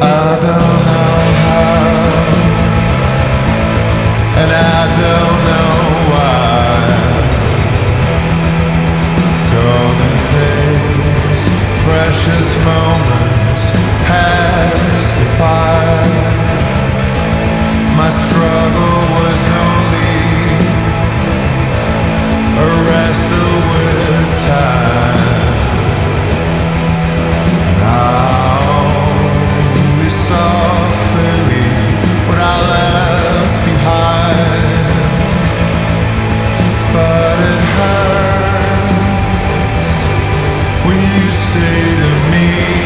I don't know how, and I don't know why. Golden days, precious moments pass me by. My struggle was only a wrestle with time. I only saw clearly what I left behind, but it hurts when you say to me,